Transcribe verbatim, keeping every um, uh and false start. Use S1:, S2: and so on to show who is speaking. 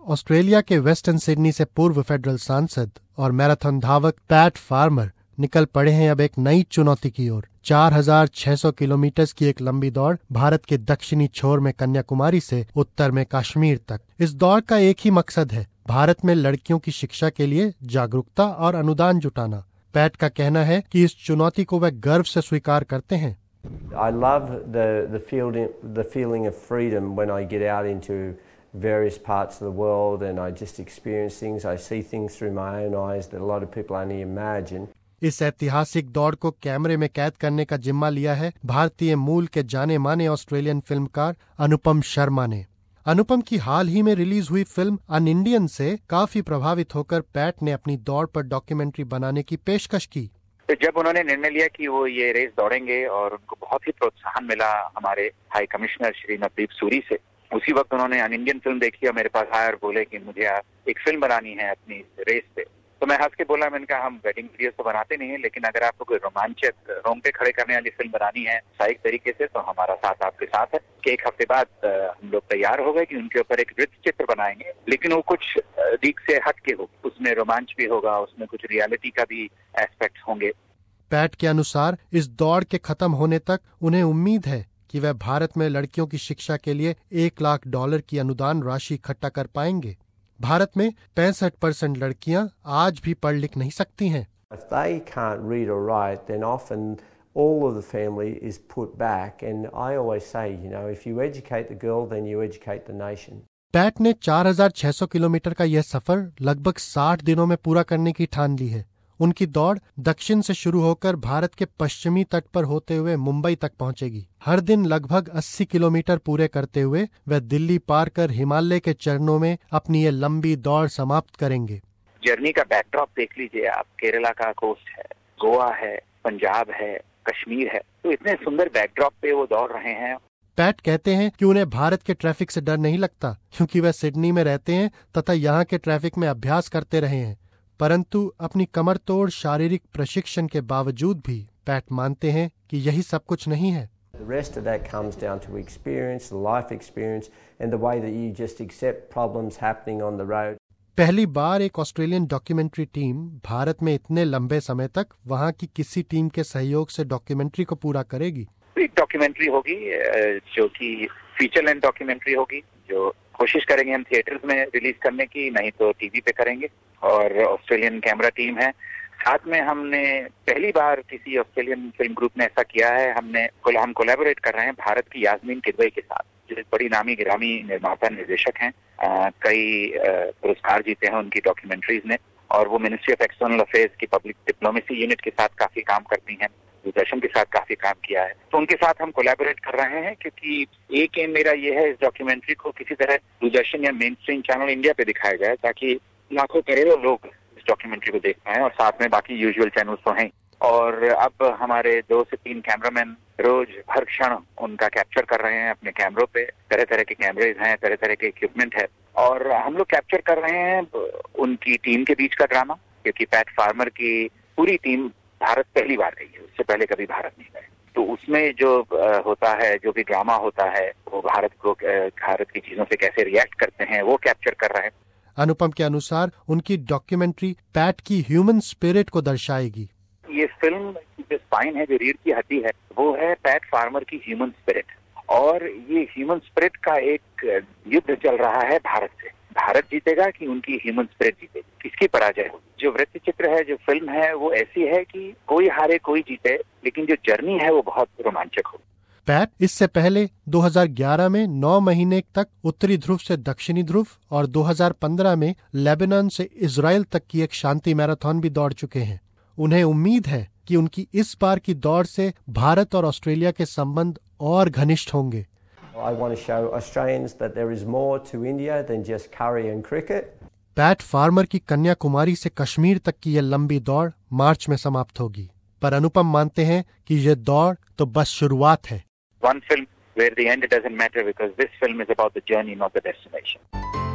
S1: Australia के western Sydney से पूर्व फेडरल सांसद और मैराथन धावक पैट फार्मर निकल पड़े हैं अब एक नई चुनौती की ओर। चार हज़ार छह सौ किलोमीटर की एक लंबी दौड़ भारत के दक्षिणी छोर में कन्याकुमारी से उत्तर में कश्मीर तक। इस दौड़ का एक ही मकसद है, भारत में लड़कियों की शिक्षा के लिए जागरूकता और अनुदान जुटाना। पैट का कहना है कि इस चुनौती को वह गर्व से स्वीकार करते हैं।
S2: I love the the feeling the feeling of freedom when I get out into various parts of the world and I just experience things. I see things through my own eyes that a lot of people only imagine.
S1: इस ऐतिहासिक दौड़ को कैमरे में कैद करने का जिम्मा लिया है भारतीय मूल के जाने माने ऑस्ट्रेलियन फिल्मकार अनुपम शर्मा ने। अनुपम की हाल ही में रिलीज हुई फिल्म अन इंडियन से काफी प्रभावित होकर पैट ने अपनी दौड़ पर डॉक्यूमेंट्री बनाने की पेशकश की।
S3: तो जब उन्होंने निर्णय लिया कि वो ये रेस दौड़ेंगे और उनको बहुत ही प्रोत्साहन मिला हमारे हाई कमिश्नर श्री नवदीप सूरी से, उसी वक्त उन्होंने अन इंडियन फिल्म देखी और मेरे पास आए और बोले कि मुझे एक फिल्म बनानी है अपनी रेस पे। तो मैं हंस के बोला, मैंने कहा हम वेडिंग वीडियोस तो बनाते नहीं है, लेकिन अगर आपको कोई रोमांचक रोंगटे खड़े करने वाली फिल्म बनानी है सही तरीके से तो हमारा साथ आपके साथ है। कि एक हफ्ते बाद हम लोग तैयार हो गए कि उनके ऊपर एक वृत्त चित्र बनाएंगे, लेकिन वो कुछ लीक से हट के हो, उसमें रोमांच भी होगा, उसमें कुछ रियलिटी का भी एस्पेक्ट होंगे।
S1: पैट के अनुसार इस दौड़ के खत्म होने तक उन्हें उम्मीद है कि वह भारत में लड़कियों की शिक्षा के लिए एक लाख डॉलर की अनुदान राशि इकट्ठा कर पाएंगे। भारत में पैंसठ परसेंट लड़कियां आज भी पढ़ लिख नहीं सकती हैं।
S2: If they can't read or write, then often all of the family is put back. And I always say, you know, if you educate the girl, then you educate the nation.
S1: Pat ने चार हज़ार छह सौ kilometre का यह सफर लगभग साठ दिनों में पूरा करने की ठान ली है। उनकी दौड़ दक्षिण से शुरू होकर भारत के पश्चिमी तट पर होते हुए मुंबई तक पहुंचेगी। हर दिन लगभग अस्सी किलोमीटर पूरे करते हुए वह दिल्ली पार कर हिमालय के चरणों में अपनी ये लंबी दौड़ समाप्त करेंगे।
S3: जर्नी का बैकड्रॉप देख लीजिए आप, केरला का कोस्ट है, गोवा है, पंजाब है, कश्मीर है, तो इतने सुंदर बैकड्रॉप पे वो दौड़ रहे हैं।
S1: पैट कहते हैं कि उन्हें भारत के ट्रैफिक से डर नहीं लगता, क्योंकि वह सिडनी में रहते हैं तथा यहाँ के ट्रैफिक में अभ्यास करते रहे हैं। परंतु अपनी कमर तोड़ शारीरिक प्रशिक्षण के बावजूद भी पैट मानते हैं कि यही सब कुछ नहीं है।
S2: The rest of that comes down to experience, life experience, and the way that you just accept problems happening on the road.
S1: पहली बार एक ऑस्ट्रेलियन डॉक्यूमेंट्री टीम भारत में इतने लंबे समय तक वहां की किसी टीम के सहयोग से डॉक्यूमेंट्री को पूरा करेगी।
S3: एक डॉक्यूमेंट्री होगी जो कि फीचर लेंथ डॉक्यूमेंट्री होगी, जो कोशिश करेंगे हम थिएटर्स में रिलीज करने की, नहीं तो टीवी पे करेंगे। और ऑस्ट्रेलियन कैमरा टीम है साथ में। हमने पहली बार किसी ऑस्ट्रेलियन फिल्म ग्रुप ने ऐसा किया है। हमने हम कोलैबोरेट कर रहे हैं भारत की यास्मीन किदवई के साथ, जो बड़ी नामी गिरामी निर्माता निर्देशक हैं। आ, कई पुरस्कार जीते हैं उनकी डॉक्यूमेंट्रीज ने, और वो मिनिस्ट्री ऑफ एक्सटर्नल अफेयर्स की पब्लिक डिप्लोमेसी यूनिट के साथ काफी काम करती हैं, दूरदर्शन के साथ काफी काम किया है। तो उनके साथ हम कोलैबोरेट कर रहे हैं, क्योंकि एक एम मेरा ये है इस डॉक्यूमेंट्री को किसी तरह दूरदर्शन या मेन स्ट्रीम चैनल इंडिया पे दिखाया जाए, ताकि लाखों करोड़ों लोग इस डॉक्यूमेंट्री को देख पाएं, और साथ में बाकी यूजुअल चैनल्स तो हैं। और अब हमारे दो से तीन कैमरामैन रोज हर क्षण उनका कैप्चर कर रहे हैं अपने कैमरों पे। तरह तरह के कैमरेज हैं, तरह तरह के इक्विपमेंट है, और हम लोग कैप्चर कर रहे हैं उनकी टीम के बीच का ड्रामा, क्योंकि पैट फार्मर की पूरी टीम भारत पहली बार गई है, उससे पहले कभी भारत नहीं गए। तो उसमें जो होता है, जो भी ड्रामा होता है, वो भारत को भारत की चीजों से कैसे रिएक्ट करते हैं, वो कैप्चर कर रहे हैं।
S1: अनुपम के अनुसार उनकी डॉक्यूमेंट्री पैट की ह्यूमन स्पिरिट को दर्शाएगी।
S3: ये फिल्म जो स्पाइन है, जो रीढ़ की हड्डी है, वो है पैट फार्मर की ह्यूमन स्पिरिट। और ये ह्यूमन स्पिरिट का एक युद्ध चल रहा है भारत से। भारत जीतेगा कि उनकी ह्यूमन स्पिरिट जीतेगी, किसकी पराजय होगी। जो वृत्त चित्र है, जो फिल्म है, वो ऐसी है कि कोई हारे कोई जीते, लेकिन जो जर्नी है वो बहुत रोमांचक हो।
S1: पैट इससे पहले दो हज़ार ग्यारह में नौ महीने तक उत्तरी ध्रुव से दक्षिणी ध्रुव और दो हज़ार पंद्रह में लेबनान से इजराइल तक की एक शांति मैराथन भी दौड़ चुके हैं। उन्हें उम्मीद है कि उनकी इस बार की दौड़ से भारत और ऑस्ट्रेलिया के संबंध और घनिष्ठ होंगे।
S2: I want to show Australians that there is more to India than just curry and cricket.
S1: Pat Farmer की कन्याकुमारी से कश्मीर तक की यह लंबी दौड़ मार्च में समाप्त होगी, पर अनुपम मानते हैं कि यह दौड़ तो बस शुरुआत है।
S3: One film where the end doesn't matter, because this film is about the journey, not the destination.